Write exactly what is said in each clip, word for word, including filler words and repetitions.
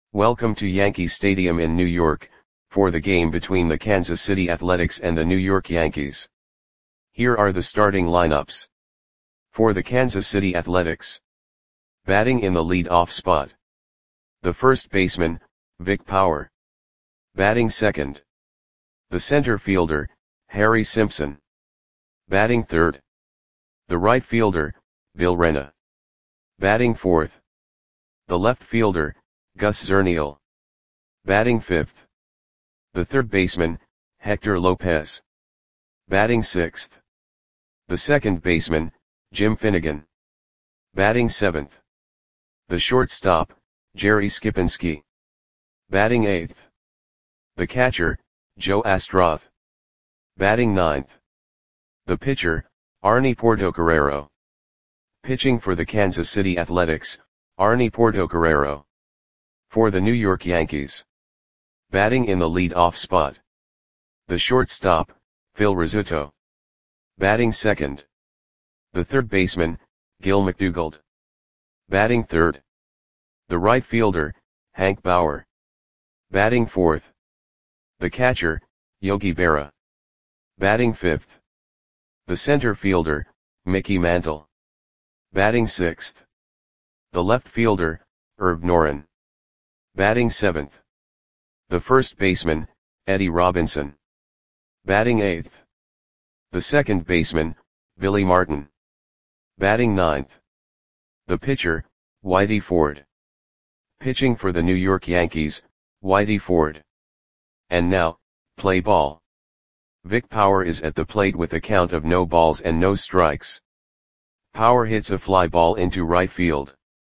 Welcome to Yankee Stadium in New York, for the game between the Kansas City Athletics and the New York Yankees. Here are the starting lineups. For the Kansas City Athletics. Batting in the lead-off spot. The first baseman, Vic Power. Batting second. The center fielder, Harry Simpson. Batting third. The right fielder, Bill Rena. Batting fourth. The left fielder, Gus Zernial. Batting fifth. The third baseman, Hector Lopez. Batting sixth. The second baseman, Jim Finnegan. Batting seventh. The shortstop, Jerry Skipinski. Batting eighth. The catcher, Joe Astroth. Batting ninth. The pitcher, Arnie Portocarrero. Pitching for the Kansas City Athletics, Arnie Portocarrero. For the New York Yankees. Batting in the lead-off spot. The shortstop, Phil Rizzuto. Batting second. The third baseman, Gil McDougald. Batting third. The right fielder, Hank Bauer. Batting fourth. The catcher, Yogi Berra. Batting fifth. The center fielder, Mickey Mantle. Batting sixth. The left fielder, Herb Noren. Batting seventh. The first baseman, Eddie Robinson. Batting eighth. The second baseman, Billy Martin. Batting ninth. The pitcher, Whitey Ford. Pitching for the New York Yankees, Whitey Ford. And now, play ball. Vic Power is at the plate with a count of no balls and no strikes. Power hits a fly ball into right field.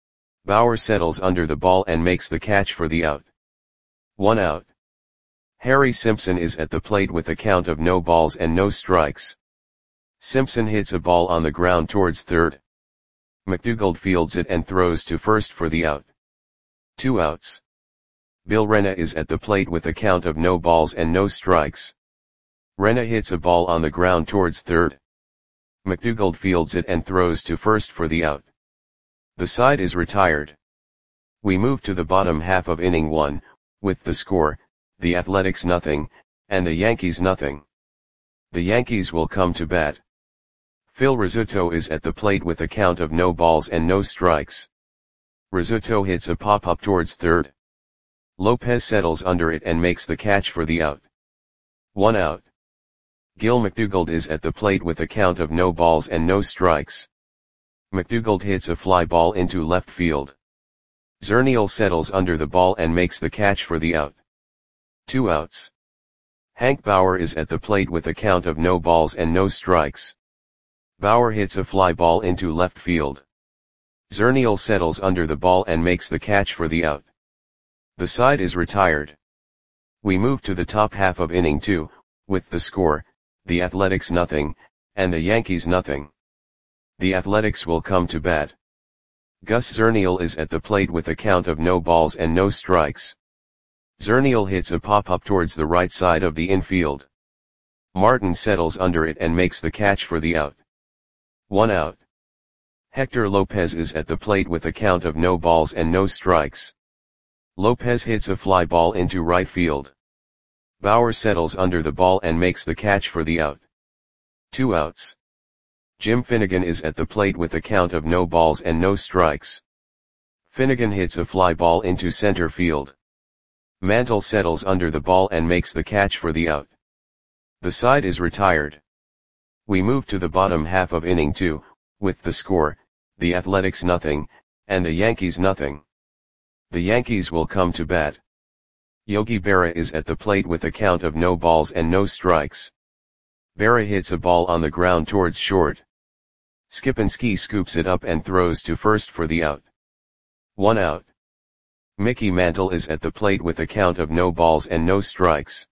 Bauer settles under the ball and makes the catch for the out. One out. Harry Simpson is at the plate with a count of no balls and no strikes. Simpson hits a ball on the ground towards third. McDougald fields it and throws to first for the out. Two outs. Bill Rena is at the plate with a count of no balls and no strikes. Rena hits a ball on the ground towards third. McDougald fields it and throws to first for the out. The side is retired. We move to the bottom half of inning one, with the score, the Athletics nothing, and the Yankees nothing. The Yankees will come to bat. Phil Rizzuto is at the plate with a count of no balls and no strikes. Rizzuto hits a pop-up towards third. Lopez settles under it and makes the catch for the out. One out. Gil McDougald is at the plate with a count of no balls and no strikes. McDougald hits a fly ball into left field. Zernial settles under the ball and makes the catch for the out. Two outs. Hank Bauer is at the plate with a count of no balls and no strikes. Bauer hits a fly ball into left field. Zernial settles under the ball and makes the catch for the out. The side is retired. We move to the top half of inning two, with the score, the Athletics nothing, and the Yankees nothing. The Athletics will come to bat. Gus Zernial is at the plate with a count of no balls and no strikes. Zernial hits a pop-up towards the right side of the infield. Martin settles under it and makes the catch for the out. One out. Hector Lopez is at the plate with a count of no balls and no strikes. Lopez hits a fly ball into right field. Bauer settles under the ball and makes the catch for the out. Two outs. Jim Finnegan is at the plate with a count of no balls and no strikes. Finnegan hits a fly ball into center field. Mantle settles under the ball and makes the catch for the out. The side is retired. We move to the bottom half of inning two, with the score, the Athletics nothing, and the Yankees nothing. The Yankees will come to bat. Yogi Berra is at the plate with a count of no balls and no strikes. Berra hits a ball on the ground towards short. Skipinski scoops it up and throws to first for the out. One out. Mickey Mantle is at the plate with a count of no balls and no strikes.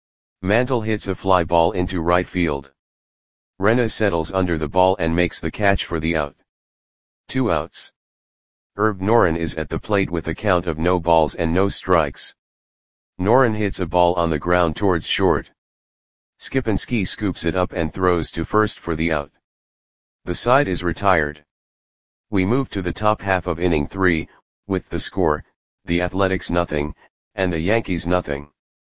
Mantle hits a fly ball into right field. Rena settles under the ball and makes the catch for the out. Two outs. Herb Noren is at the plate with a count of no balls and no strikes. Noren hits a ball on the ground towards short. Skipinski scoops it up and throws to first for the out. The side is retired. We move to the top half of inning three, with the score, the Athletics nothing, and the Yankees nothing.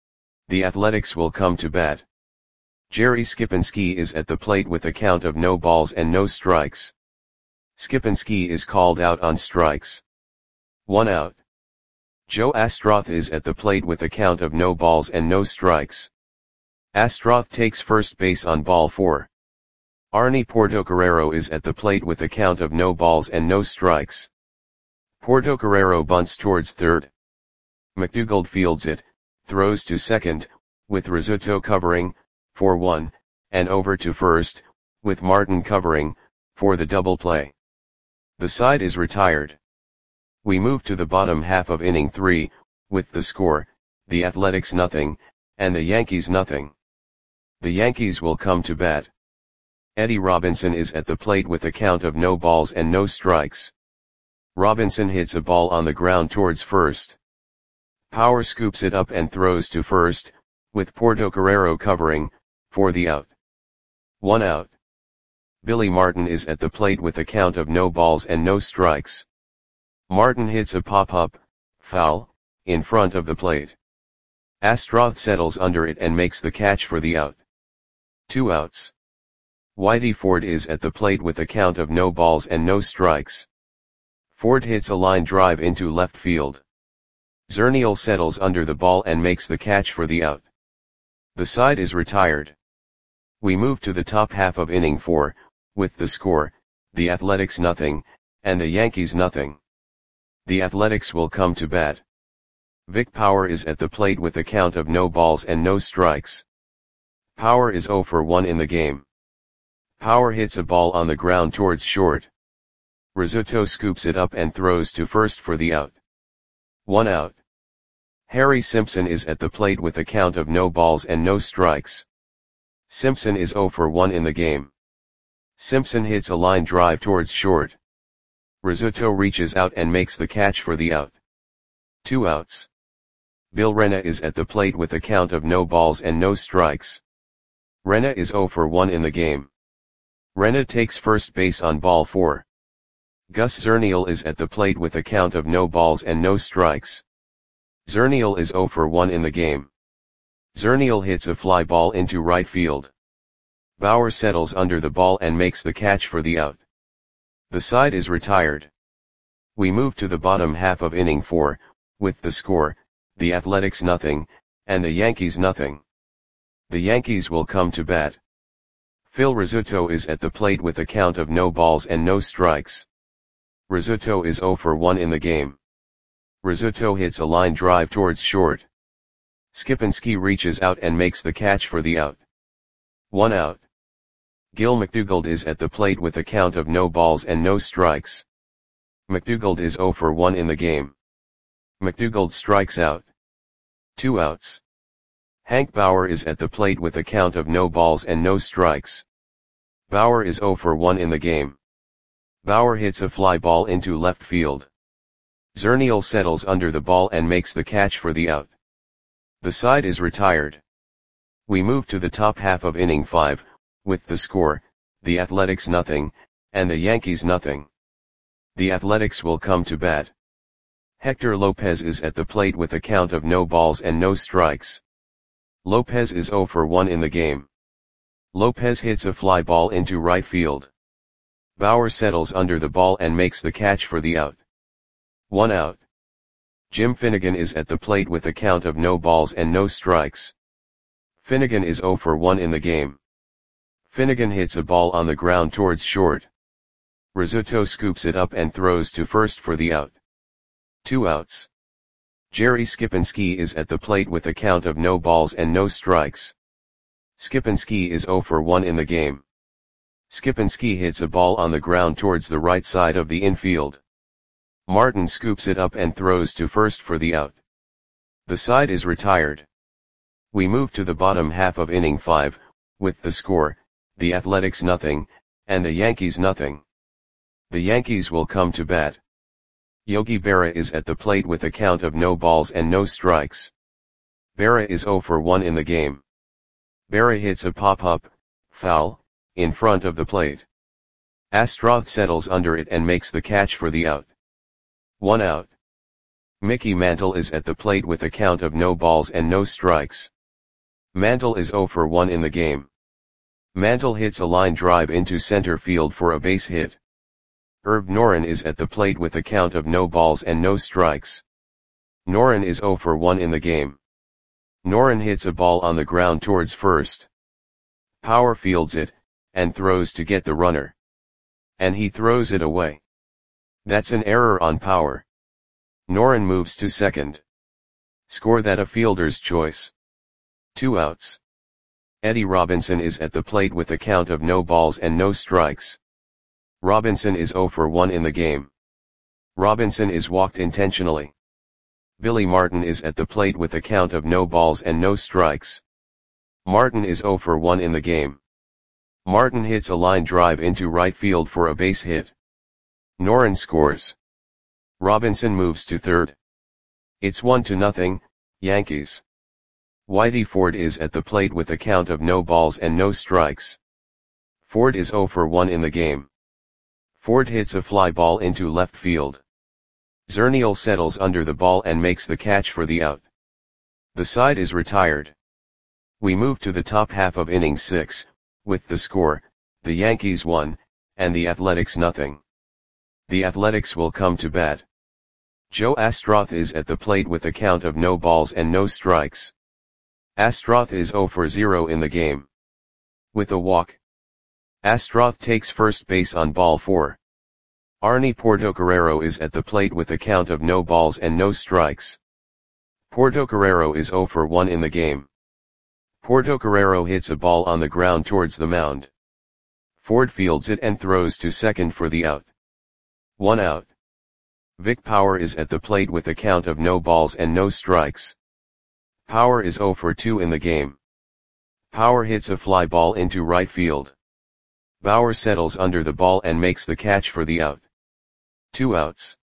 The Athletics will come to bat. Jerry Skipinski is at the plate with a count of no balls and no strikes. Skipinski is called out on strikes. One out. Joe Astroth is at the plate with a count of no balls and no strikes. Astroth takes first base on ball four. Arnie Portocarrero is at the plate with a count of no balls and no strikes. Portocarrero bunts towards third. McDougald fields it, throws to second, with Rizzuto covering, for one, and over to first, with Martin covering, for the double play. The side is retired. We move to the bottom half of inning three, with the score, the Athletics nothing, and the Yankees nothing. The Yankees will come to bat. Eddie Robinson is at the plate with a count of no balls and no strikes. Robinson hits a ball on the ground towards first. Power scoops it up and throws to first, with Portocarrero covering, for the out. One out. Billy Martin is at the plate with a count of no balls and no strikes. Martin hits a pop-up, foul, in front of the plate. Astroth settles under it and makes the catch for the out. Two outs. Whitey Ford is at the plate with a count of no balls and no strikes. Ford hits a line drive into left field. Zernial settles under the ball and makes the catch for the out. The side is retired. We move to the top half of inning four, with the score, the Athletics nothing, and the Yankees nothing. The Athletics will come to bat. Vic Power is at the plate with a count of no balls and no strikes. Power is oh for one in the game. Power hits a ball on the ground towards short. Rizzuto scoops it up and throws to first for the out. One out. Harry Simpson is at the plate with a count of no balls and no strikes. Simpson is oh for one in the game. Simpson hits a line drive towards short. Rizzuto reaches out and makes the catch for the out. Two outs. Bill Rena is at the plate with a count of no balls and no strikes. Rena is oh for one in the game. Rena takes first base on ball four. Gus Zernial is at the plate with a count of no balls and no strikes. Zernial is oh for one in the game. Zernial hits a fly ball into right field. Bauer settles under the ball and makes the catch for the out. The side is retired. We move to the bottom half of inning four, with the score, the Athletics nothing, and the Yankees nothing. The Yankees will come to bat. Phil Rizzuto is at the plate with a count of no balls and no strikes. Rizzuto is oh for one in the game. Rizzuto hits a line drive towards short. Skipinski reaches out and makes the catch for the out. One out. Gil McDougald is at the plate with a count of no balls and no strikes. McDougald is oh for one in the game. McDougald strikes out. Two outs. Hank Bauer is at the plate with a count of no balls and no strikes. Bauer is oh for one in the game. Bauer hits a fly ball into left field. Zernial settles under the ball and makes the catch for the out. The side is retired. We move to the top half of inning five, with the score, the Athletics nothing, and the Yankees nothing. The Athletics will come to bat. Hector Lopez is at the plate with a count of no balls and no strikes. Lopez is oh for one in the game. Lopez hits a fly ball into right field. Bauer settles under the ball and makes the catch for the out. One out. Jim Finnegan is at the plate with a count of no balls and no strikes. Finnegan is oh for one in the game. Finnegan hits a ball on the ground towards short. Rizzuto scoops it up and throws to first for the out. Two outs. Jerry Skipinski is at the plate with a count of no balls and no strikes. Skipinski is oh for one in the game. Skipinski hits a ball on the ground towards the right side of the infield. Martin scoops it up and throws to first for the out. The side is retired. We move to the bottom half of inning five, with the score, the Athletics nothing, and the Yankees nothing. The Yankees will come to bat. Yogi Berra is at the plate with a count of no balls and no strikes. Berra is oh for one in the game. Berra hits a pop-up, foul, in front of the plate. Astroth settles under it and makes the catch for the out. One out. Mickey Mantle is at the plate with a count of no balls and no strikes. Mantle is zero for one in the game. Mantle hits a line drive into center field for a base hit. Herb Noren is at the plate with a count of no balls and no strikes. Noren is zero for one in the game. Noren hits a ball on the ground towards first. Power fields it, and throws to get the runner. And he throws it away. That's an error on Power. Noren moves to second. Score that a fielder's choice. Two outs. Eddie Robinson is at the plate with a count of no balls and no strikes. Robinson is zero for one in the game. Robinson is walked intentionally. Billy Martin is at the plate with a count of no balls and no strikes. Martin is zero for one in the game. Martin hits a line drive into right field for a base hit. Noren scores. Robinson moves to third. It's one to nothing, Yankees. Whitey Ford is at the plate with a count of no balls and no strikes. Ford is zero for one in the game. Ford hits a fly ball into left field. Zernial settles under the ball and makes the catch for the out. The side is retired. We move to the top half of inning six, with the score, the Yankees one, and the Athletics nothing. The Athletics will come to bat. Joe Astroth is at the plate with a count of no balls and no strikes. Astroth is zero for zero in the game. With a walk. Astroth takes first base on ball four. Arnie Portocarrero is at the plate with a count of no balls and no strikes. Portocarrero is zero for one in the game. Portocarrero hits a ball on the ground towards the mound. Ford fields it and throws to second for the out. One out. Vic Power is at the plate with a count of no balls and no strikes. Power is zero for two in the game. Power hits a fly ball into right field. Bauer settles under the ball and makes the catch for the out. Two outs.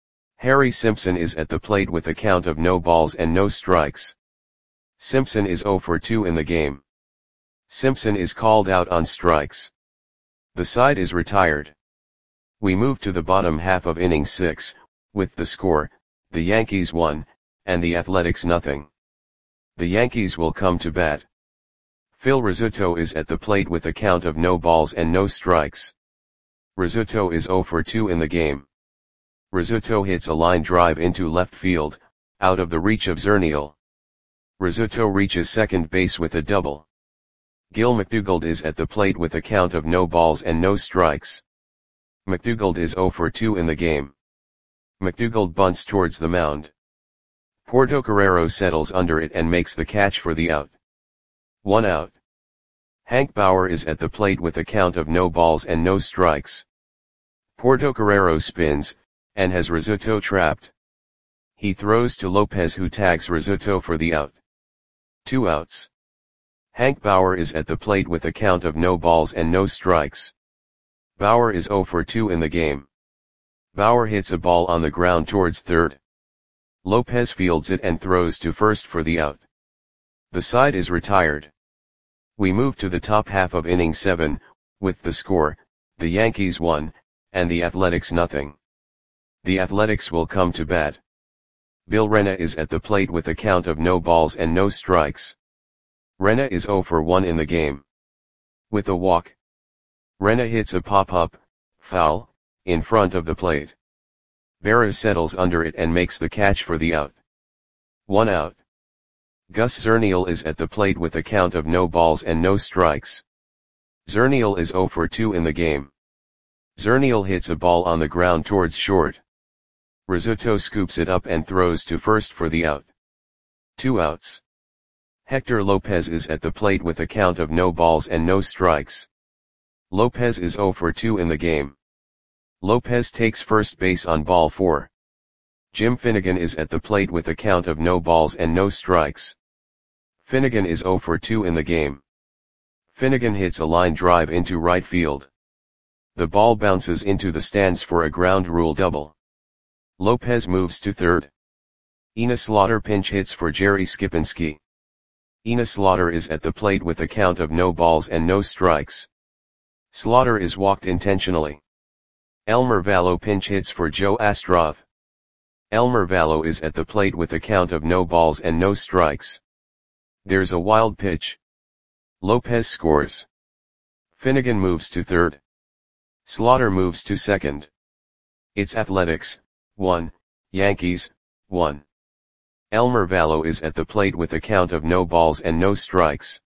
Harry Simpson is at the plate with a count of no balls and no strikes. Simpson is zero for two in the game. Simpson is called out on strikes. The side is retired. We move to the bottom half of inning six, with the score, the Yankees one, and the Athletics nothing. The Yankees will come to bat. Phil Rizzuto is at the plate with a count of no balls and no strikes. Rizzuto is zero for two in the game. Rizzuto hits a line drive into left field, out of the reach of Zernial. Rizzuto reaches second base with a double. Gil McDougald is at the plate with a count of no balls and no strikes. McDougald is zero for two in the game. McDougald bunts towards the mound. Portocarrero settles under it and makes the catch for the out. One out. Hank Bauer is at the plate with a count of no balls and no strikes. Portocarrero spins, and has Rizzuto trapped. He throws to Lopez, who tags Rizzuto for the out. Two outs. Hank Bauer is at the plate with a count of no balls and no strikes. Bauer is zero for two in the game. Bauer hits a ball on the ground towards third. Lopez fields it and throws to first for the out. The side is retired. We move to the top half of inning seven, with the score, the Yankees one, and the Athletics nothing. The Athletics will come to bat. Bill Rena is at the plate with a count of no balls and no strikes. Rena is zero for one in the game. With a walk. Rena hits a pop-up, foul, in front of the plate. Berra settles under it and makes the catch for the out. One out. Gus Zernial is at the plate with a count of no balls and no strikes. Zernial is zero for two in the game. Zernial hits a ball on the ground towards short. Rizzuto scoops it up and throws to first for the out. Two outs. Hector Lopez is at the plate with a count of no balls and no strikes. Lopez is zero for two in the game. Lopez takes first base on ball four. Jim Finnegan is at the plate with a count of no balls and no strikes. Finnegan is zero for two in the game. Finnegan hits a line drive into right field. The ball bounces into the stands for a ground rule double. Lopez moves to third. Ina Slaughter pinch hits for Jerry Skipinski. Ina Slaughter is at the plate with a count of no balls and no strikes. Slaughter is walked intentionally. Elmer Vallo pinch hits for Joe Astroth. Elmer Valo is at the plate with a count of no balls and no strikes. There's a wild pitch. Lopez scores. Finnegan moves to third. Slaughter moves to second. It's Athletics, one, Yankees, one. Elmer Valo is at the plate with a count of no balls and no strikes.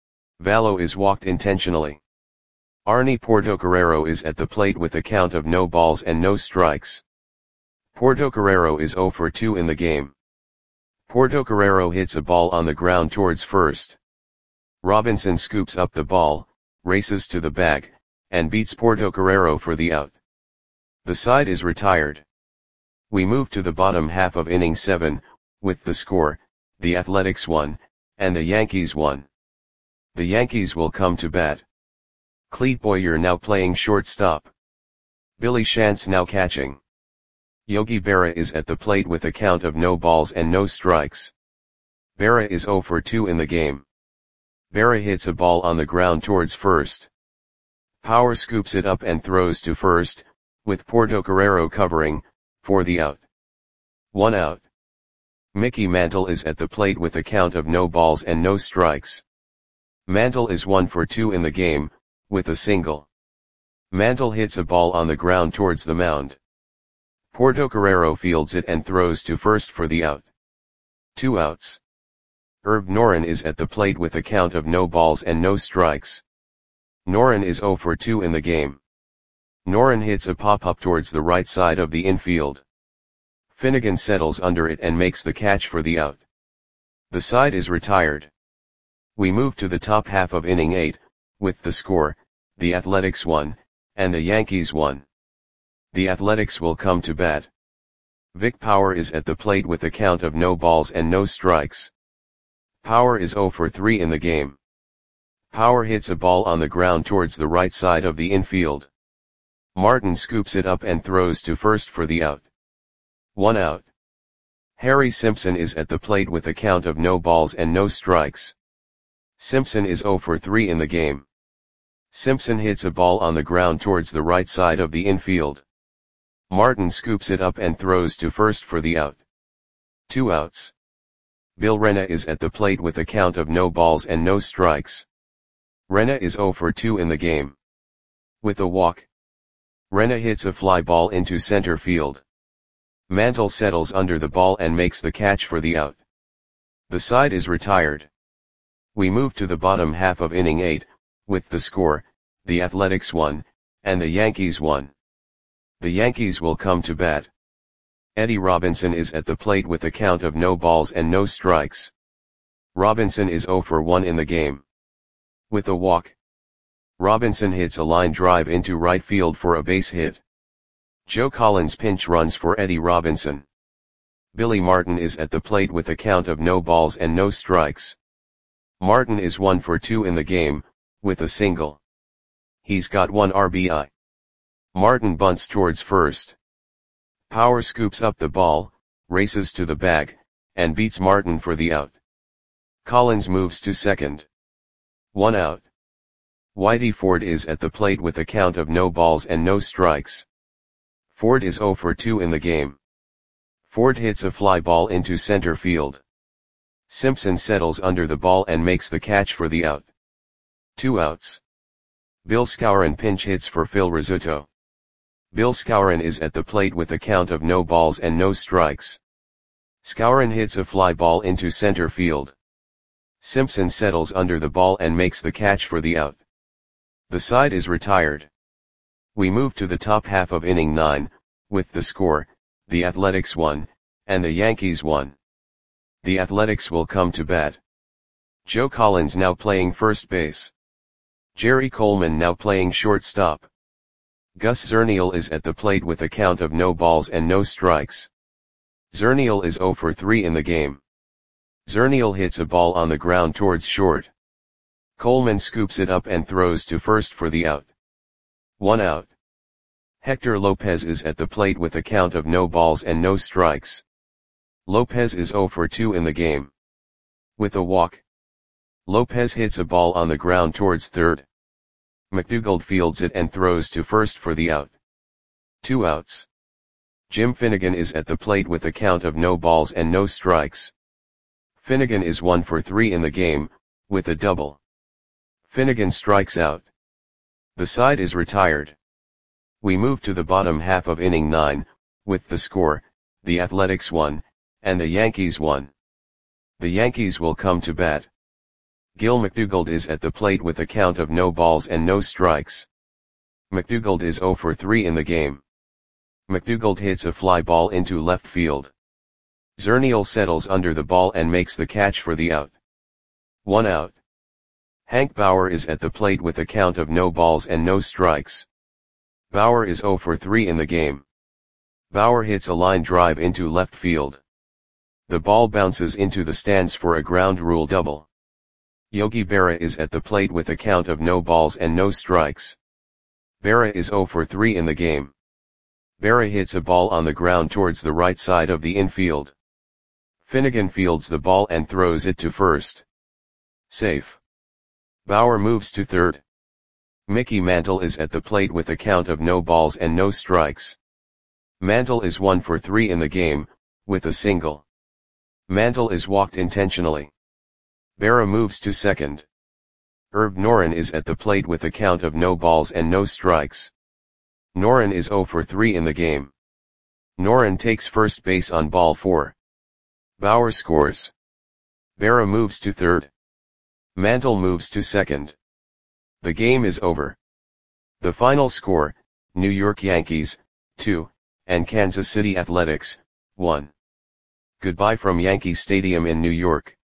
Valo is walked intentionally. Arnie Portocarrero is at the plate with a count of no balls and no strikes. Portocarrero is zero for two in the game. Portocarrero hits a ball on the ground towards first. Robinson scoops up the ball, races to the bag, and beats Portocarrero for the out. The side is retired. We move to the bottom half of inning seven, with the score, the Athletics one, and the Yankees one. The Yankees will come to bat. Clete Boyer now playing shortstop. Billy Shantz now catching. Yogi Berra is at the plate with a count of no balls and no strikes. Berra is zero for two in the game. Berra hits a ball on the ground towards first. Power scoops it up and throws to first, with Portocarrero covering, for the out. One out. Mickey Mantle is at the plate with a count of no balls and no strikes. Mantle is one for two in the game, with a single. Mantle hits a ball on the ground towards the mound. Portocarrero fields it and throws to first for the out. Two outs. Herb Noren is at the plate with a count of no balls and no strikes. Noren is zero for two in the game. Noren hits a pop-up towards the right side of the infield. Finnegan settles under it and makes the catch for the out. The side is retired. We move to the top half of inning eight, with the score, the Athletics one, and the Yankees one. The Athletics will come to bat. Vic Power is at the plate with a count of no balls and no strikes. Power is zero for three in the game. Power hits a ball on the ground towards the right side of the infield. Martin scoops it up and throws to first for the out. One out. Harry Simpson is at the plate with a count of no balls and no strikes. Simpson is zero for three in the game. Simpson hits a ball on the ground towards the right side of the infield. Martin scoops it up and throws to first for the out. Two outs. Bill Rena is at the plate with a count of no balls and no strikes. Rena is zero for two in the game. With a walk. Rena hits a fly ball into center field. Mantle settles under the ball and makes the catch for the out. The side is retired. We move to the bottom half of inning eight, with the score, the Athletics one, and the Yankees one. The Yankees will come to bat. Eddie Robinson is at the plate with a count of no balls and no strikes. Robinson is zero for one in the game. With a walk. Robinson hits a line drive into right field for a base hit. Joe Collins pinch runs for Eddie Robinson. Billy Martin is at the plate with a count of no balls and no strikes. Martin is one for two in the game, with a single. He's got one R B I. Martin bunts towards first. Power scoops up the ball, races to the bag, and beats Martin for the out. Collins moves to second. One out. Whitey Ford is at the plate with a count of no balls and no strikes. Ford is zero for two in the game. Ford hits a fly ball into center field. Simpson settles under the ball and makes the catch for the out. Two outs. Bill Skowron pinch hits for Phil Rizzuto. Bill Skowron is at the plate with a count of no balls and no strikes. Skowron hits a fly ball into center field. Simpson settles under the ball and makes the catch for the out. The side is retired. We move to the top half of inning nine, with the score, the Athletics one, and the Yankees one. The Athletics will come to bat. Joe Collins now playing first base. Jerry Coleman now playing shortstop. Gus Zernial is at the plate with a count of no balls and no strikes. Zernial is zero for three in the game. Zernial hits a ball on the ground towards short. Coleman scoops it up and throws to first for the out. One out. Hector Lopez is at the plate with a count of no balls and no strikes. Lopez is zero for two in the game. With a walk. Lopez hits a ball on the ground towards third. McDougald fields it and throws to first for the out. Two outs. Jim Finnegan is at the plate with a count of no balls and no strikes. Finnegan is one for three in the game, with a double. Finnegan strikes out. The side is retired. We move to the bottom half of inning nine, with the score, the Athletics one, and the Yankees one. The Yankees will come to bat. Gil McDougald is at the plate with a count of no balls and no strikes. McDougald is zero for three in the game. McDougald hits a fly ball into left field. Zernial settles under the ball and makes the catch for the out. One out. Hank Bauer is at the plate with a count of no balls and no strikes. Bauer is zero for three in the game. Bauer hits a line drive into left field. The ball bounces into the stands for a ground rule double. Yogi Berra is at the plate with a count of no balls and no strikes. Berra is zero for three in the game. Berra hits a ball on the ground towards the right side of the infield. Finnegan fields the ball and throws it to first. Safe. Bauer moves to third. Mickey Mantle is at the plate with a count of no balls and no strikes. Mantle is one for three in the game, with a single. Mantle is walked intentionally. Berra moves to second. Herb Noren is at the plate with a count of no balls and no strikes. Noren is zero for three in the game. Noren takes first base on ball four. Bauer scores. Berra moves to third. Mantle moves to second. The game is over. The final score, New York Yankees, two, and Kansas City Athletics, one. Goodbye from Yankee Stadium in New York.